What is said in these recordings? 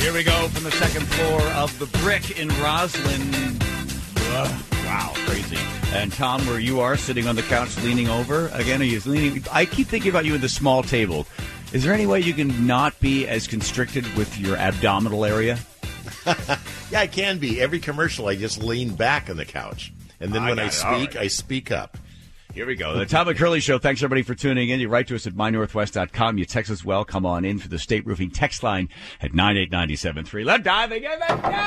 Here we go from the second floor of the Brick in Roslyn. Wow, crazy. And Tom, where you are, sitting on the couch, leaning over. Again, are you leaning? I keep thinking about you at the small table. Is there any way you can not be as constricted with your abdominal area? Yeah, I can be. Every commercial, I just lean back on the couch. And then when I speak, I speak up. Here we go. The Tom and Curly Show. Thanks, everybody, for tuning in. You write to us at mynorthwest.com. You text us well. Come on in for the State Roofing text line at 98973. Let dive again.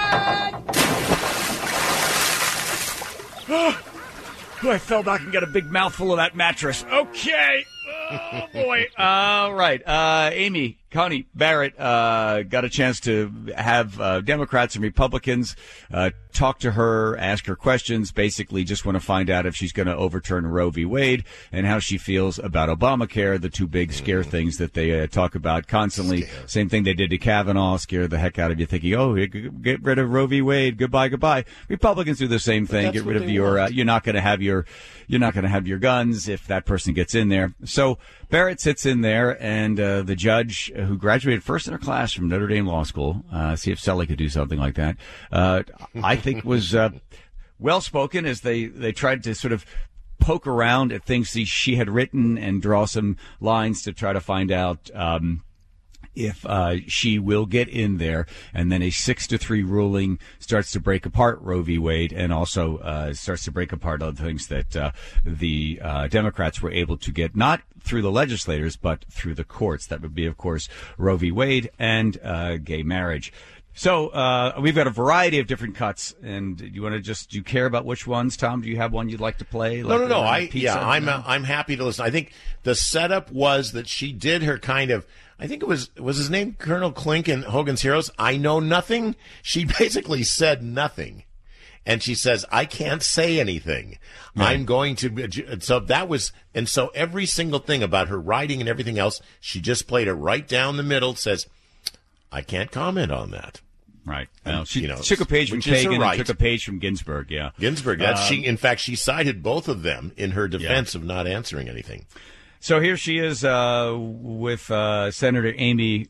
I fell back and got a big mouthful of that mattress. Okay. Oh, boy. All right. Amy Coney Barrett got a chance to have Democrats and Republicans talk to her, ask her questions, basically just want to find out if she's going to overturn Roe v. Wade and how she feels about Obamacare, the two big scare things that they talk about constantly. Same thing they did to Kavanaugh, scare the heck out of you thinking, oh, get rid of Roe v. Wade, goodbye. Republicans do the same thing, get rid of your, you're not going to have your guns if that person gets in there. So Barrett sits in there, and the judge who graduated first in her class from Notre Dame Law School, see if Sully could do something like that, I think was well-spoken as they tried to sort of poke around at things she had written and draw some lines to try to find out if she will get in there. And then a 6-3 ruling starts to break apart Roe v. Wade, and also starts to break apart other things that the Democrats were able to get, not through the legislators, but through the courts. That would be, of course, Roe v. Wade and gay marriage. So we've got a variety of different cuts, and do you care about which ones, Tom? Do you have one you'd like to play? No. I'm happy to listen. I think the setup was that she did her kind of, I think it was his name Colonel Klink in Hogan's Heroes? I know nothing. She basically said nothing. And she says, I can't say anything. Right. I'm going to. So that was, and so every single thing about her writing and everything else, she just played it right down the middle, says, I can't comment on that. Right. She took a page from Kagan and took a page from Ginsburg, yeah. Ginsburg. In fact, she cited both of them in her defense of not answering anything. So here she is with Senator Amy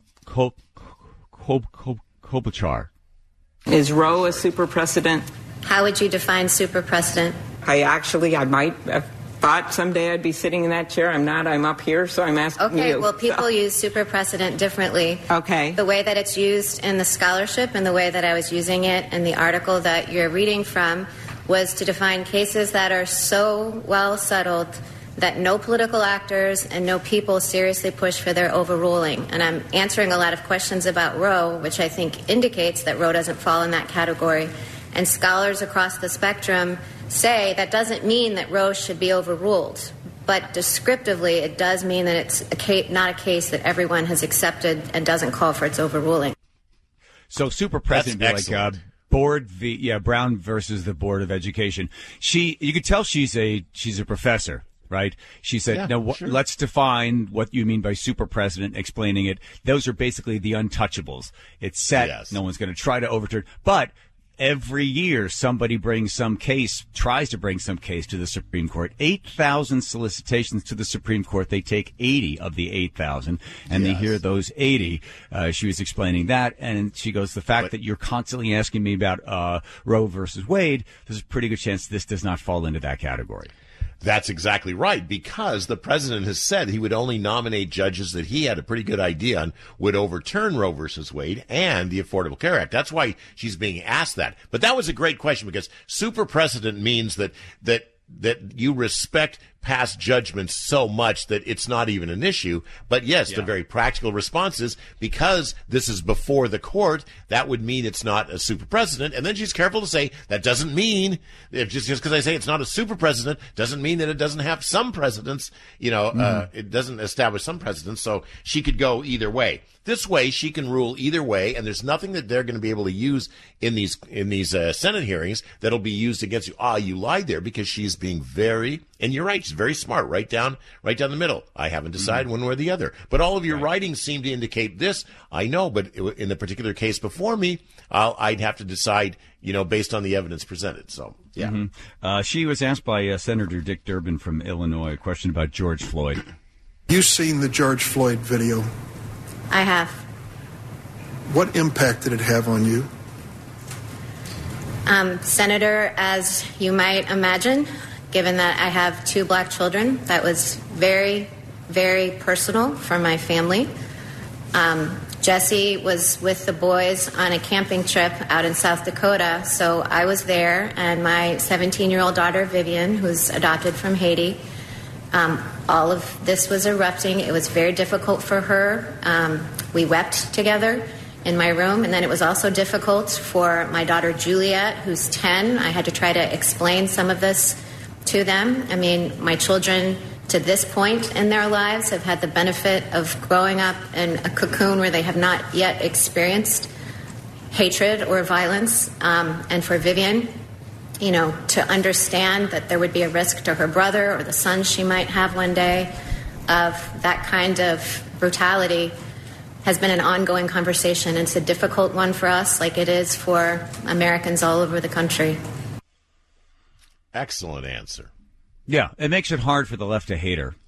Klobuchar. Is Roe a super precedent? How would you define super precedent? I might have thought someday I'd be sitting in that chair. I'm not. I'm up here, so I'm asking you. Okay, well, people use super precedent differently. Okay. The way that it's used in the scholarship and the way that I was using it in the article that you're reading from was to define cases that are so well settled that no political actors and no people seriously push for their overruling. And I'm answering a lot of questions about Roe, which I think indicates that Roe doesn't fall in that category. And scholars across the spectrum say that doesn't mean that Roe should be overruled. But descriptively, it does mean that it's not a case that everyone has accepted and doesn't call for its overruling. So super precedent would be like Brown versus the Board of Education. You could tell she's a professor. Right? She said, let's define what you mean by super precedent, explaining it. Those are basically the untouchables. It's set. Yes. No one's going to try to overturn. But every year somebody tries to bring some case to the Supreme Court. 8,000 solicitations to the Supreme Court. They take 80 of the 8,000, and they hear those 80. She was explaining that, and she goes, the fact that you're constantly asking me about Roe versus Wade, there's a pretty good chance this does not fall into that category. That's exactly right, because the president has said he would only nominate judges that he had a pretty good idea on would overturn Roe versus Wade and the Affordable Care Act. That's why she's being asked that. But that was a great question, because super precedent means that you respect past judgments so much that it's not even an issue. But yes, the very practical response is, because this is before the court, that would mean it's not a super precedent. And then she's careful to say that doesn't mean, just because I say it's not a super precedent doesn't mean that it doesn't have some precedents. It doesn't establish some precedents. So she could go either way. This way, she can rule either way, and there's nothing that they're going to be able to use in these Senate hearings that'll be used against you. You lied there, because she's being very, and you're right, she's very smart, right down the middle. I haven't decided one way or the other. But all of your writings seem to indicate this. I know, but in the particular case before me, I'd have to decide, based on the evidence presented. So, yeah. Mm-hmm. She was asked by Senator Dick Durbin from Illinois a question about George Floyd. You've seen the George Floyd video. I have. What impact did it have on you? Senator, as you might imagine, given that I have 2 black children, that was very, very personal for my family. Jesse was with the boys on a camping trip out in South Dakota, so I was there, and my 17-year-old daughter, Vivian, who's adopted from Haiti. All of this was erupting. It was very difficult for her. We wept together in my room, and then it was also difficult for my daughter, Juliet, who's 10. I had to try to explain some of this to them. I mean, my children, to this point in their lives, have had the benefit of growing up in a cocoon where they have not yet experienced hatred or violence. And for Vivian, to understand that there would be a risk to her brother or the son she might have one day of that kind of brutality has been an ongoing conversation. It's a difficult one for us, like it is for Americans all over the country. Excellent answer. Yeah, it makes it hard for the left to hate her.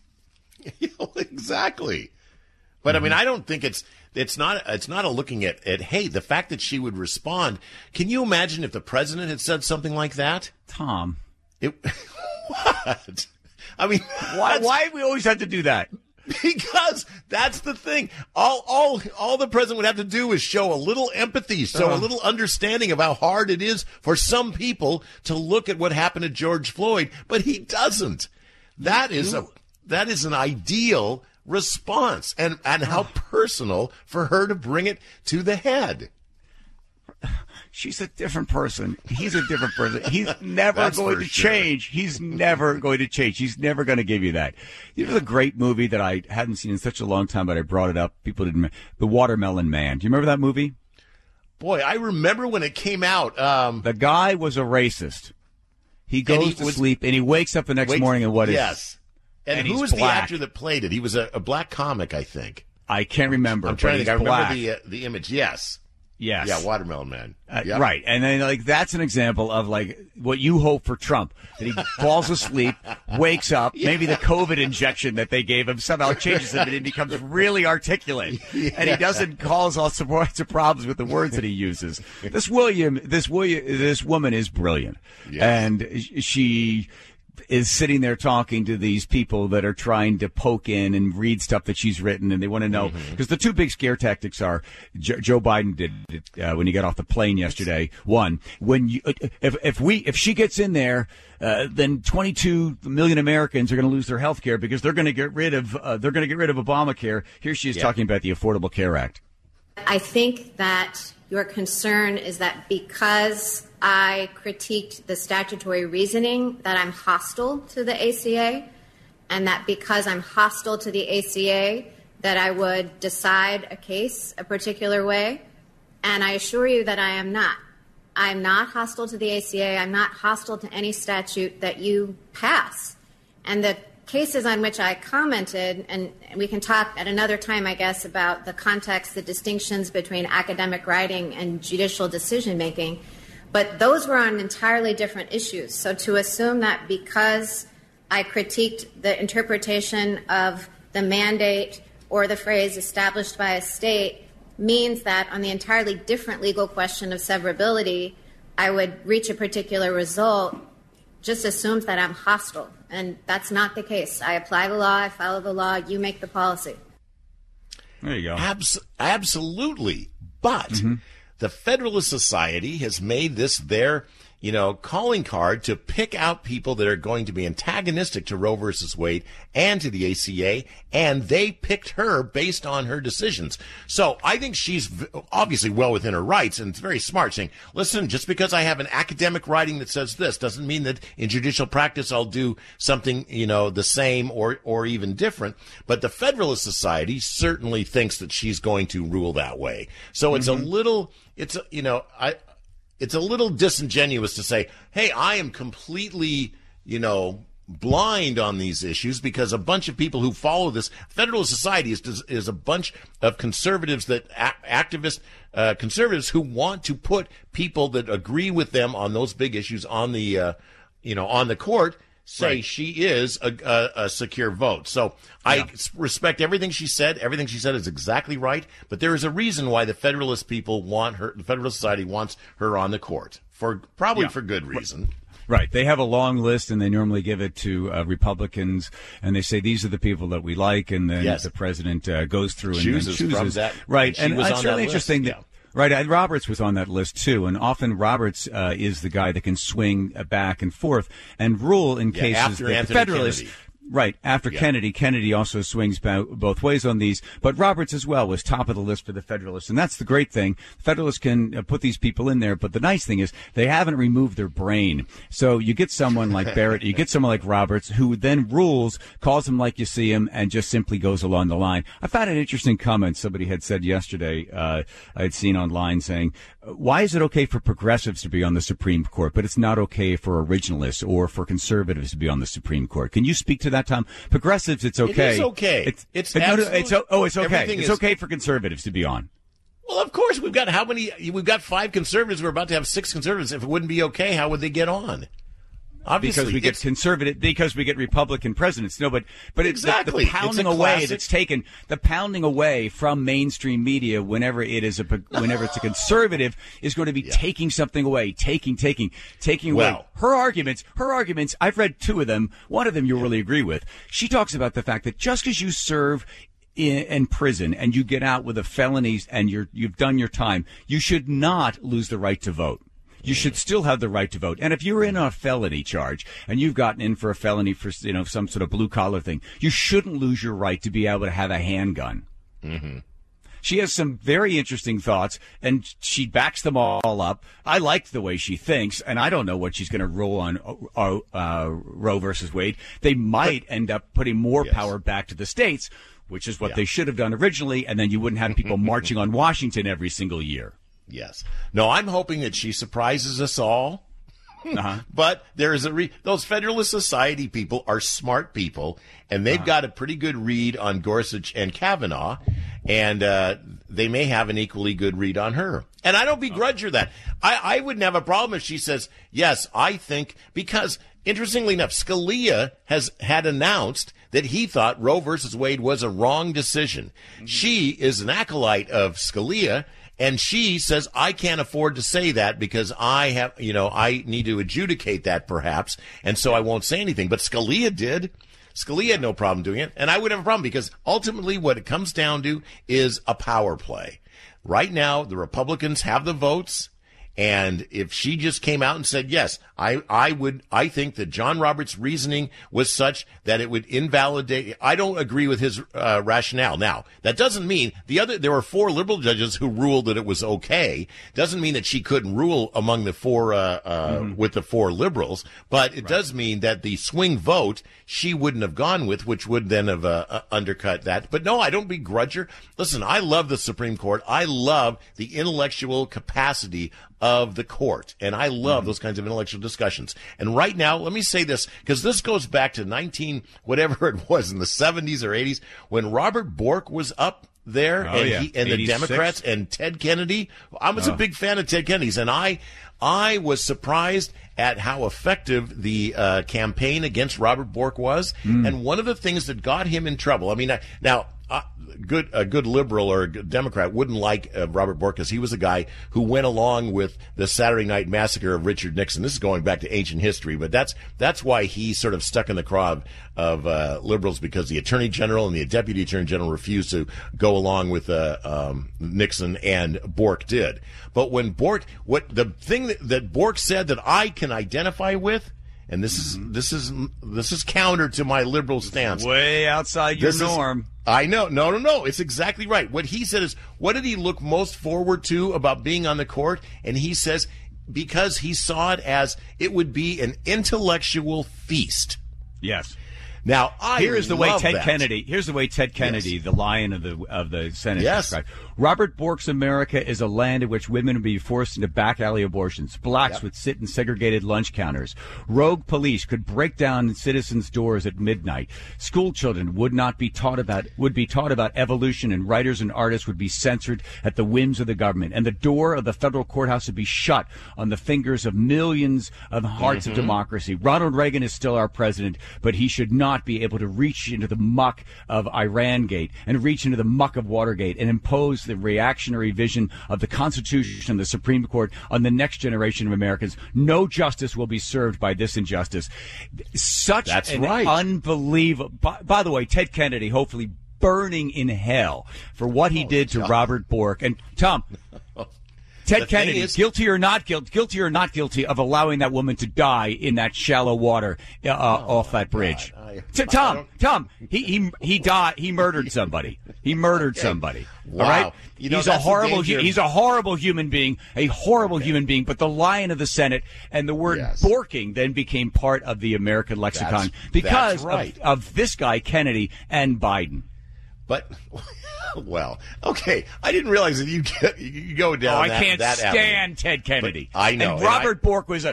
Exactly. But I mean, I don't think it's not a looking at hate. The fact that she would respond. Can you imagine if the president had said something like that? Tom. What? I mean, why do we always have to do that? Because that's the thing. All the president would have to do is show a little empathy, show a little understanding of how hard it is for some people to look at what happened to George Floyd, but he doesn't. That is an ideal response, and how personal for her to bring it to the head. She's a different person. He's a different person. He's never going to change. He's never going to change. He's never going to give you that. You know the great movie that I hadn't seen in such a long time, but I brought it up. People didn't. The Watermelon Man. Do you remember that movie? Boy, I remember when it came out. The guy was a racist. He goes to sleep and he wakes up the next morning and what is? Yes. And who was the actor that played it? He was a black comic, I think. I can't remember. I'm trying to think. I remember the image. Yes. Yes. Yeah, Watermelon Man. Yep. Right. And then, that's an example of, what you hope for Trump. That he falls asleep, wakes up, maybe the COVID injection that they gave him somehow changes him and he becomes really articulate. Yeah. And he doesn't cause all sorts of problems with the words that he uses. This woman is brilliant. Yes. And she is sitting there talking to these people that are trying to poke in and read stuff that she's written, and they want to know, because the 2 big scare tactics are, Joe Biden did it when he got off the plane yesterday. One, when if she gets in there, then 22 million Americans are going to lose their health care because they're going to get rid of Obamacare. Here she is talking about the Affordable Care Act. I think that your concern is that because I critiqued the statutory reasoning that I'm hostile to the ACA, and that because I'm hostile to the ACA that I would decide a case a particular way. And I assure you that I am not. I'm not hostile to the ACA. I'm not hostile to any statute that you pass. And the cases on which I commented, and we can talk at another time, I guess, about the context, the distinctions between academic writing and judicial decision-making, but those were on entirely different issues. So to assume that because I critiqued the interpretation of the mandate or the phrase established by a state means that on the entirely different legal question of severability, I would reach a particular result, just assumes that I'm hostile. And that's not the case. I apply the law, I follow the law, you make the policy. There you go. Absolutely. But the Federalist Society has made this their, calling card to pick out people that are going to be antagonistic to Roe versus Wade and to the ACA, and they picked her based on her decisions. So I think she's obviously well within her rights, and it's very smart, saying, listen, just because I have an academic writing that says this doesn't mean that in judicial practice I'll do something, the same or even different. But the Federalist Society certainly thinks that she's going to rule that way. So it's a little disingenuous to say, hey, I am completely, blind on these issues, because a bunch of people who follow this Federalist Society is a bunch of conservatives activist conservatives who want to put people that agree with them on those big issues on the, on the court. say she is a secure vote. So I respect everything she said. Everything she said is exactly right. But there is a reason why the Federalist people want her, the Federalist Society wants her on the court, for good reason. Right. They have a long list, and they normally give it to Republicans, and they say these are the people that we like, and then the president goes through and chooses from that. Right. And it's really interesting that. Right, Roberts was on that list too, and often Roberts is the guy that can swing back and forth and rule in cases that the Federalists. Kennedy. Right, after Kennedy. Kennedy also swings both ways on these, but Roberts as well was top of the list for the Federalists, and that's the great thing. Federalists can put these people in there, but the nice thing is they haven't removed their brain. So you get someone like Barrett, you get someone like Roberts, who then rules, calls him like you see him, and just simply goes along the line. I found an interesting comment somebody had said yesterday, I had seen online saying, why is it okay for progressives to be on the Supreme Court, but it's not okay for originalists or for conservatives to be on the Supreme Court? Can you speak to that, Tom? Progressives, it's okay. It is okay. It's okay. It's okay for conservatives to be on. Well, of course, we've got 5 conservatives. We're about to have 6 conservatives. If it wouldn't be okay, how would they get on? Obviously, because we get Republican presidents. No, but exactly. The pounding away that's taken, the pounding away from mainstream media whenever it's a conservative is going to be taking something away, taking away. Her arguments, I've read 2 of them. One of them you'll really agree with. She talks about the fact that just because you serve in prison and you get out with a felony and you've done your time, you should not lose the right to vote. You should still have the right to vote. And if you're in a felony charge and you've gotten in for a felony for, some sort of blue collar thing, you shouldn't lose your right to be able to have a handgun. Mm-hmm. She has some very interesting thoughts, and she backs them all up. I like the way she thinks, and I don't know what she's going to rule on Roe versus Wade. They might end up putting more power back to the states, which is what they should have done originally, and then you wouldn't have people marching on Washington every single year. Yes. No, I'm hoping that she surprises us all. But there is those Federalist Society people are smart people, and they've got a pretty good read on Gorsuch and Kavanaugh, and they may have an equally good read on her. And I don't begrudge her that. I wouldn't have a problem if she says, yes, I think, because interestingly enough, Scalia had announced that he thought Roe versus Wade was a wrong decision. Mm-hmm. She is an acolyte of Scalia. And she says, I can't afford to say that because I need to adjudicate that perhaps, and so I won't say anything. But Scalia did. Scalia had no problem doing it, and I would have a problem because ultimately what it comes down to is a power play. Right now, the Republicans have the votes, and if she just came out and said, yes, I think that John Roberts' reasoning was such that it would invalidate. I don't agree with his rationale. Now, that doesn't mean there were 4 liberal judges who ruled that it was okay. Doesn't mean that she couldn't rule among the 4 with the 4 liberals, but it does mean that the swing vote she wouldn't have gone with, which would then have undercut that. But no, I don't begrudge her. Listen, I love the Supreme Court. I love the intellectual capacity of the court, and I love those kinds of intellectual discussions. And right now, let me say this, because this goes back to whatever it was in the 70s or 80s, when Robert Bork was up there, and the Democrats and Ted Kennedy. I was a big fan of Ted Kennedy's, and I was surprised at how effective the campaign against Robert Bork was. And one of the things that got him in trouble, a good liberal or a good Democrat wouldn't like Robert Bork because he was a guy who went along with the Saturday Night Massacre of Richard Nixon. This is going back to ancient history, but that's why he sort of stuck in the craw of liberals, because the Attorney General and the Deputy Attorney General refused to go along with Nixon, and Bork did. But when the thing that Bork said that I can identify with, and this is counter to my liberal stance. Way outside your norm. I know. No. It's exactly right. What he said is, what did he look most forward to about being on the court? And he says, because he saw it as it would be an intellectual feast. Yes. Now, Here's the way love Ted that. Kennedy. Here's the way Ted Kennedy, Yes. the lion of the Senate, Yes. described. Robert Bork's America is a land in which women would be forced into back alley abortions. Blacks would sit in segregated lunch counters. Rogue police could break down citizens' doors at midnight. School children would be taught about evolution, and writers and artists would be censored at the whims of the government. And the door of the federal courthouse would be shut on the fingers of millions of hearts of democracy. Ronald Reagan is still our president, but he should not be able to reach into the muck of Iran-gate and reach into the muck of Watergate and impose the reactionary vision of the Constitution and the Supreme Court on the next generation of Americans. No justice will be served by this injustice. That's an right. unbelievable. By the way, Ted Kennedy, hopefully burning in hell for what he did to Robert Bork. And Tom, Ted Kennedy, guilty or not guilty of allowing that woman to die in that shallow water off that bridge. Tom, he died. He murdered somebody. He murdered somebody. Wow. All right. You know, he's that's a horrible. the danger. He's a horrible human being. A horrible human being. But the lion of the Senate and the word borking then became part of the American lexicon because of this guy Kennedy and Biden. But, well, okay. I didn't realize that you go down I can't that stand avenue. Ted Kennedy. But I know. And Robert Bork is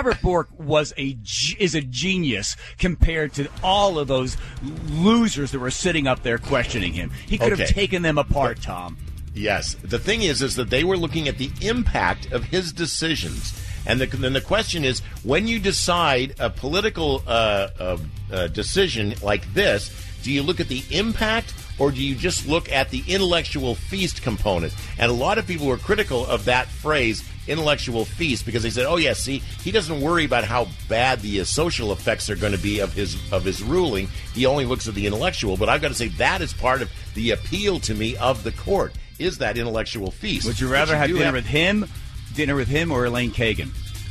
a genius compared to all of those losers that were sitting up there questioning him. He could have taken them apart, Tom. Yes. The thing is that they were looking at the impact of his decisions. And then the question is, when you decide a political decision like this, do you look at the impact or do you just look at the intellectual feast component? And a lot of people were critical of that phrase, intellectual feast, because they said, oh, yeah, see, he doesn't worry about how bad the social effects are going to be of his ruling. He only looks at the intellectual. But I've got to say that is part of the appeal to me of the court, is that intellectual feast. Would you rather have dinner with him or Elaine Kagan?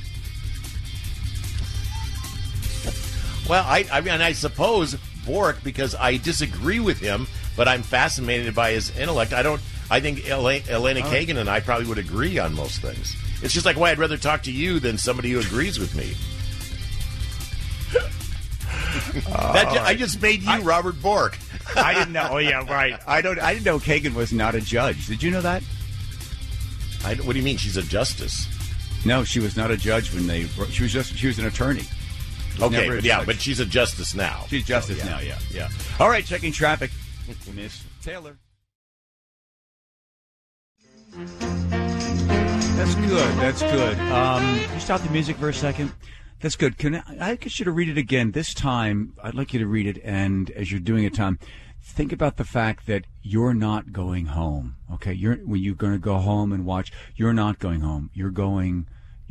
Well, I mean, I suppose Bork, because I disagree with him, but I'm fascinated by his intellect. I think Elena Kagan and I probably would agree on most things. It's just like why I'd rather talk to you than somebody who agrees with me. I just made you Robert Bork. I didn't know. Oh yeah, right. I didn't know Kagan was not a judge. Did you know that? What do you mean? She's a justice? No, she was not a judge when she was an attorney. Okay, but she's a justice now. She's justice now, yeah. All right, checking traffic. Miss Taylor. That's good. Can you stop the music for a second? That's good. I get you to read it again. This time, I'd like you to read it, and as you're doing it, Tom, think about the fact that you're not going home, okay? When you're going to go home and watch, you're not going home. You're going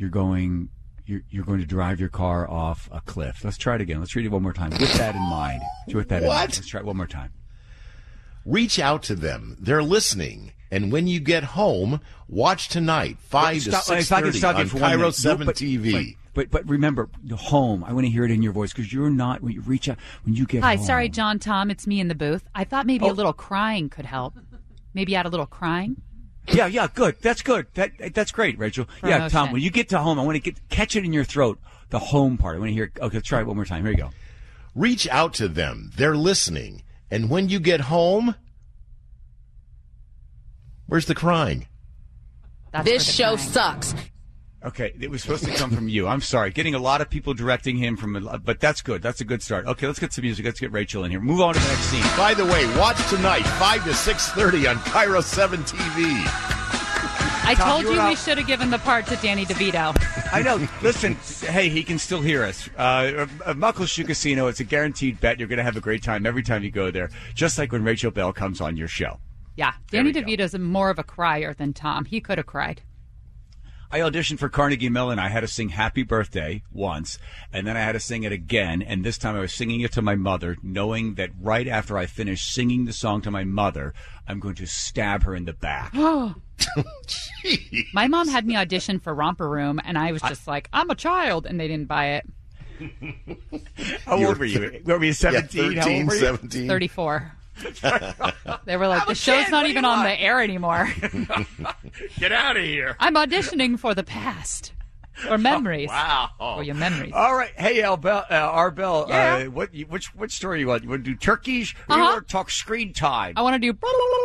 to drive your car off a cliff. Let's try it again. Let's read it one more time. With that in mind. Let's try it one more time. Reach out to them. They're listening. And when you get home, watch tonight, 5 to 6:30 on Cairo 7 TV. But remember, home. I want to hear it in your voice because you're not. When you reach out, when you get home. Hi, sorry, John, Tom. It's me in the booth. I thought maybe a little crying could help. Maybe add a little crying. Yeah, good. That's good. That's great, Rachel. Promotion. Yeah, Tom, when you get to home, I want to catch it in your throat, the home part. I want to hear it. Okay, let's try it one more time. Here you go. Reach out to them. They're listening. And when you get home, where's the crying? This show sucks. Okay, it was supposed to come from you. I'm sorry. Getting a lot of people directing him but that's good. That's a good start. Okay, let's get some music. Let's get Rachel in here. Move on to the next scene. By the way, watch tonight, 5 to 6:30 on Cairo 7 TV. I told you we should have given the part to Danny DeVito. I know. Listen, hey, he can still hear us. Muckleshoot Casino, it's a guaranteed bet. You're going to have a great time every time you go there, just like when Rachel Bell comes on your show. Yeah, Danny DeVito's more of a crier than Tom. He could have cried. I auditioned for Carnegie Mellon. I had to sing Happy Birthday once, and then I had to sing it again, and this time I was singing it to my mother, knowing that right after I finished singing the song to my mother, I'm going to stab her in the back. My mom had me audition for Romper Room, and I was just like, I'm a child, and they didn't buy it. How old were you? Were you 17? Yeah, 13, How old were you? 17. 34. They were like, the show's not even on the air anymore. Get out of here. I'm auditioning for the past. Or memories. Wow. Or your memories. All right. Hey, Arbel, Yeah. which story you want? You want to do turkeys or you want to talk screen time? I want to do.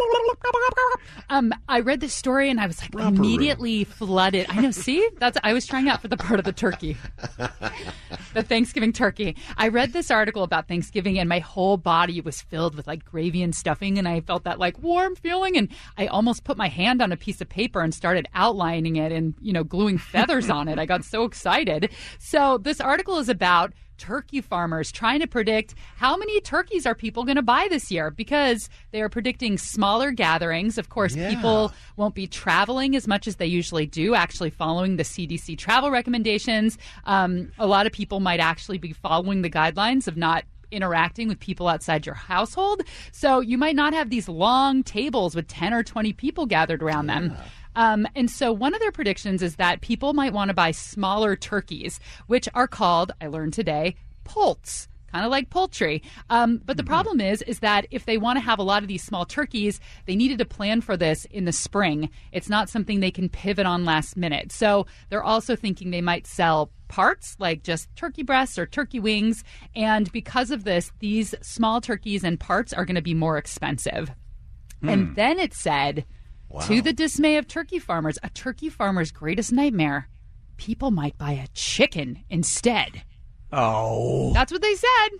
I read this story and I was like immediately flooded. I know. See, I was trying out for the part of the turkey, the Thanksgiving turkey. I read this article about Thanksgiving and my whole body was filled with like gravy and stuffing, and I felt that like warm feeling, and I almost put my hand on a piece of paper and started outlining it and gluing feathers on it. I got so excited. So this article is about turkey farmers trying to predict how many turkeys are people going to buy this year, because they are predicting smaller gatherings. Of course, people won't be traveling as much as they usually do, actually following the CDC travel recommendations. A lot of people might actually be following the guidelines of not interacting with people outside your household. So you might not have these long tables with 10 or 20 people gathered around them. And so one of their predictions is that people might want to buy smaller turkeys, which are called, I learned today, poults, kind of like poultry. But the problem is that if they want to have a lot of these small turkeys, they needed to plan for this in the spring. It's not something they can pivot on last minute. So they're also thinking they might sell parts like just turkey breasts or turkey wings. And because of this, these small turkeys and parts are going to be more expensive. And then it said, to the dismay of turkey farmers, a turkey farmer's greatest nightmare, people might buy a chicken instead. Oh. That's what they said.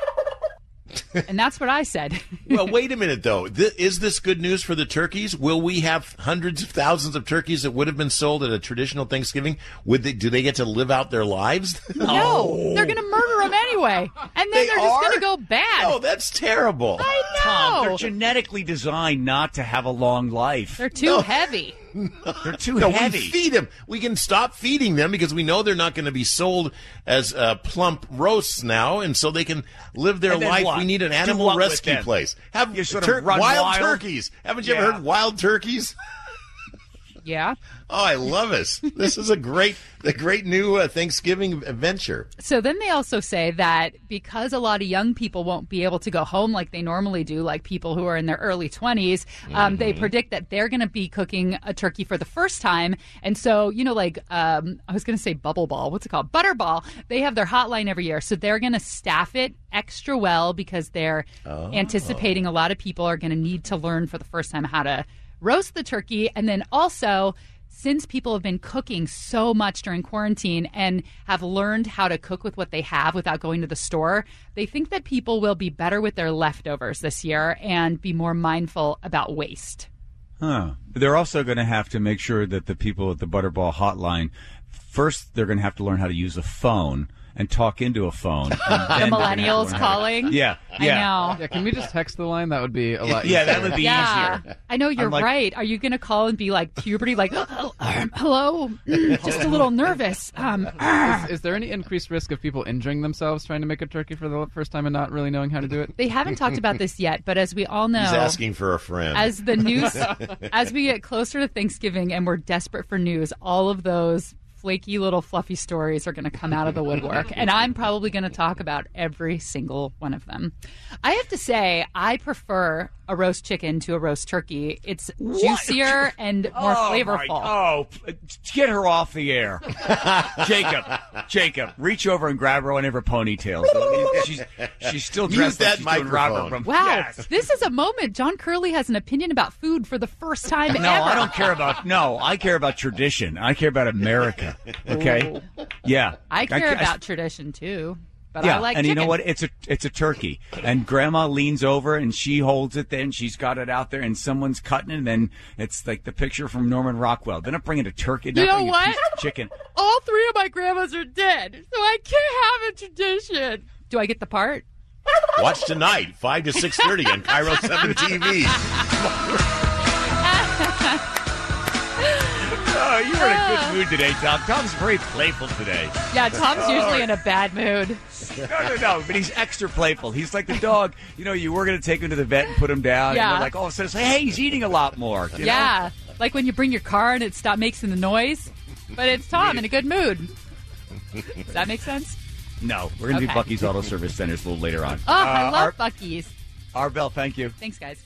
And that's what I said. Well, wait a minute, though. Is this good news for the turkeys? Will we have hundreds of thousands of turkeys that would have been sold at a traditional Thanksgiving? Do they get to live out their lives? No, they're going to murder them anyway. And then they're just going to go bad. Oh, that's terrible. I know. Tom, they're genetically designed not to have a long life. They're too heavy. They're too No, heavy. we feed them. We can stop feeding them because we know they're not going to be sold as plump roasts now, and so they can live their And then life. what? We need an Do animal what with rescue them? place. Have You sort of run wild wild? turkeys. Haven't you ever heard wild turkeys? Yeah. Oh, I love this. This is the great new Thanksgiving adventure. So then they also say that because a lot of young people won't be able to go home like they normally do, like people who are in their early 20s, they predict that they're going to be cooking a turkey for the first time. And so, I was going to say bubble ball. What's it called? Butterball. They have their hotline every year. So they're going to staff it extra well because they're anticipating a lot of people are going to need to learn for the first time how to roast the turkey. And then also, since people have been cooking so much during quarantine and have learned how to cook with what they have without going to the store, they think that people will be better with their leftovers this year and be more mindful about waste. Huh. They're also going to have to make sure that the people at the Butterball hotline, first they're going to have to learn how to use a phone and talk into a phone. The millennials calling? Yeah. I know. Yeah, can we just text the line? That would be a lot easier. Yeah, that would be easier. I know, you're right. Are you going to call and be like puberty, like, hello, just a little nervous. Is there any increased risk of people injuring themselves trying to make a turkey for the first time and not really knowing how to do it? They haven't talked about this yet, but as we all know, He's asking for a friend. As the news, as we get closer to Thanksgiving and we're desperate for news, all of those flaky little fluffy stories are going to come out of the woodwork, and I'm probably going to talk about every single one of them. I have to say, I prefer a roast chicken to a roast turkey. It's juicier and more flavorful. Get her off the air. Jacob, reach over and grab her one of her ponytails. She's still dressed Mute like that she's doing Robert microphone. from... Wow, Yes. this is a moment. John Curley has an opinion about food for the first time ever. No, I don't care about... No, I care about tradition. I care about America. Okay? Yeah. I care about tradition, too. But yeah, I like and chicken. you know what? It's a turkey, and Grandma leans over and she holds it. Then she's got it out there, and someone's cutting it. And then it's like the picture from Norman Rockwell. They're not bringing a turkey. You know what? A piece of chicken. All three of my grandmas are dead, so I can't have a tradition. Do I get the part? Watch tonight, 5 to 6:30 on Cairo 7 TV. Oh, you were in a good mood today, Tom. Tom's very playful today. Yeah, Tom's usually in a bad mood. No, but he's extra playful. He's like the dog. You were going to take him to the vet and put him down. Yeah. And they're like, all of a sudden, say, hey, he's eating a lot more. You know? Yeah, like when you bring your car and it makes the noise, but it's Tom in a good mood. Does that make sense? No, we're going to do Bucky's Auto Service Centers a little later on. Oh, I love Bucky's. Arbel, thank you. Thanks, guys.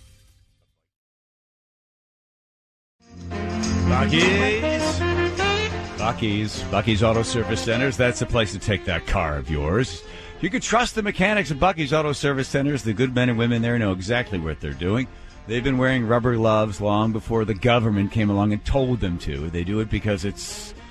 Bucky's Auto Service Centers. That's the place to take that car of yours. You can trust the mechanics of Bucky's Auto Service Centers. The good men and women there know exactly what they're doing. They've been wearing rubber gloves long before the government came along and told them to. They do it because it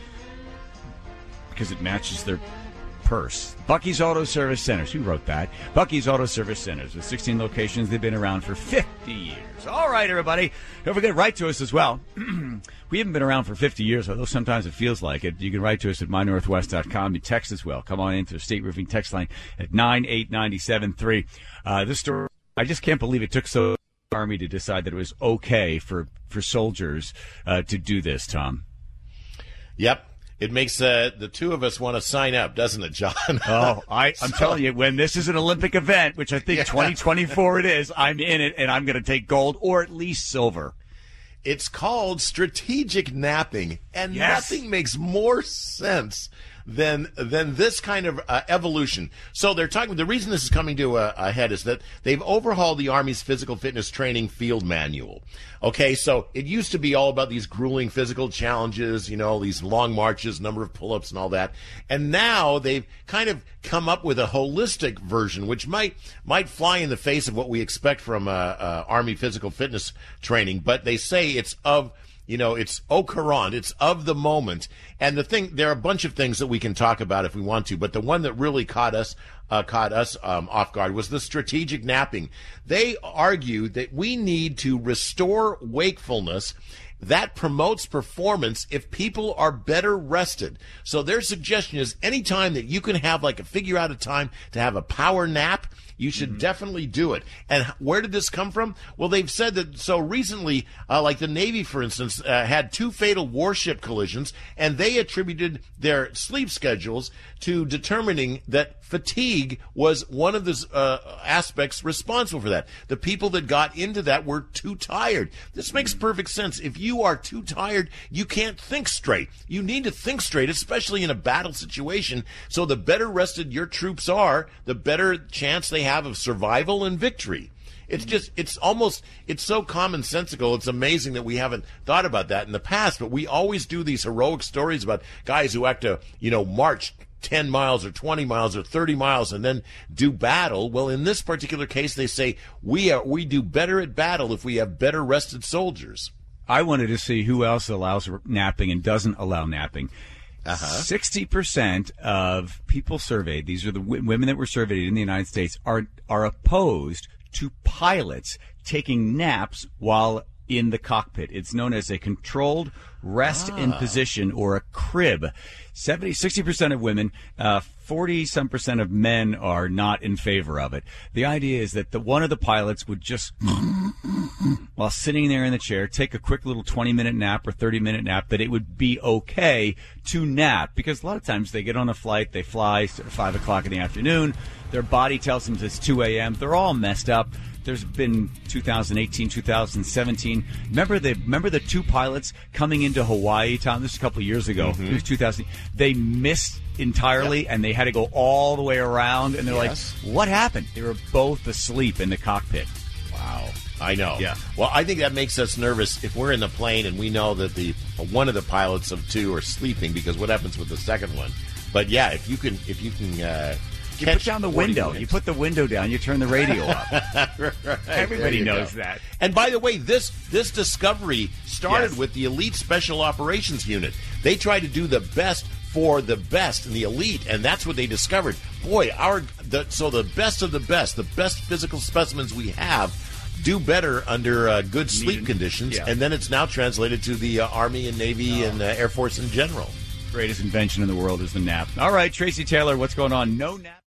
matches their purse. Bucky's Auto Service Centers. Who wrote that? Bucky's Auto Service Centers. With 16 locations, they've been around for 50 years. All right, everybody. Don't forget, write to us as well. We haven't been around for 50 years, although sometimes it feels like it. You can write to us at mynorthwest.com. You text as well. Come on into the State Roofing text line at 98973. This story, I just can't believe it took so long for the Army to decide that it was okay for soldiers to do this, Tom. Yep. It makes the two of us want to sign up, doesn't it, John? I'm telling you, when this is an Olympic event, which I think 2024 it is, I'm in it, and I'm going to take gold or at least silver. It's called strategic napping, and nothing makes more sense than this kind of evolution. So they're talking. The reason this is coming to a head is that they've overhauled the Army's physical fitness training field manual. Okay, so it used to be all about these grueling physical challenges, these long marches, number of pull-ups and all that. And now they've kind of come up with a holistic version, which might fly in the face of what we expect from Army physical fitness training. But they say it's it's au courant, it's of the moment. And there are a bunch of things that we can talk about if we want to, but the one that really caught us off guard was the strategic napping. They argue that we need to restore wakefulness that promotes performance if people are better rested. So their suggestion is anytime that you can figure out a time to have a power nap, you should definitely do it. And where did this come from? Well, they've said that so recently, like the Navy, for instance, had 2 fatal warship collisions, and they attributed their sleep schedules to determining that fatigue was one of the aspects responsible for that. The people that got into that were too tired. This makes perfect sense. If you are too tired, you can't think straight. You need to think straight, especially in a battle situation. So the better rested your troops are, the better chance they have of survival and victory. It's so commonsensical. It's amazing that we haven't thought about that in the past, but we always do these heroic stories about guys who have to, march 10 miles or 20 miles or 30 miles and then do battle. Well, in this particular case, they say we do better at battle if we have better rested soldiers. I wanted to see who else allows napping and doesn't allow napping. 60% of people surveyed, these are the women that were surveyed in the United States, are opposed to pilots taking naps while in the cockpit. It's known as a controlled rest in position, or a crib. 60% of women, 40-some% of men are not in favor of it. The idea is that one of the pilots would just, while sitting there in the chair, take a quick little 20-minute nap or 30-minute nap, that it would be okay to nap. Because a lot of times they get on a flight, they fly at 5 o'clock in the afternoon, their body tells them it's 2 a.m., they're all messed up. There's been 2018, 2017. Remember the 2 pilots coming into Hawaii, Tom? This was a couple of years ago. It was 2000. They missed entirely, and they had to go all the way around. And they're like, what happened? They were both asleep in the cockpit. Wow. I know. Yeah. Well, I think that makes us nervous if we're in the plane and we know that one of the pilots of 2 are sleeping, because what happens with the second one? But yeah, if you can you put down the window. You put the window down. You turn the radio up. Right, everybody knows that. And by the way, this discovery started with the Elite Special Operations Unit. They tried to do the best for the best in the elite, and that's what they discovered. Boy, the best of the best physical specimens we have do better under good sleep conditions, and then it's now translated to the Army and Navy and Air Force in general. Greatest invention in the world is the nap. All right, Tracy Taylor, what's going on? No nap.